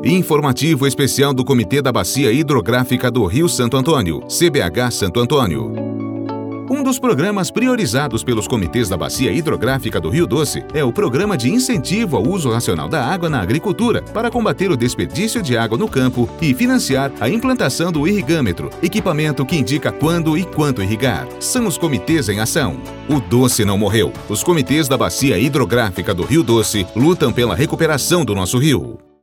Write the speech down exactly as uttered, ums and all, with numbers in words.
Informativo especial do Comitê da Bacia Hidrográfica do Rio Santo Antônio, C B H Santo Antônio. Um dos programas priorizados pelos comitês da Bacia Hidrográfica do Rio Doce é o Programa de Incentivo ao Uso Racional da Água na Agricultura para combater o desperdício de água no campo e financiar a implantação do irrigâmetro, equipamento que indica quando e quanto irrigar. São os comitês em ação. O Doce não morreu. Os comitês da Bacia Hidrográfica do Rio Doce lutam pela recuperação do nosso rio.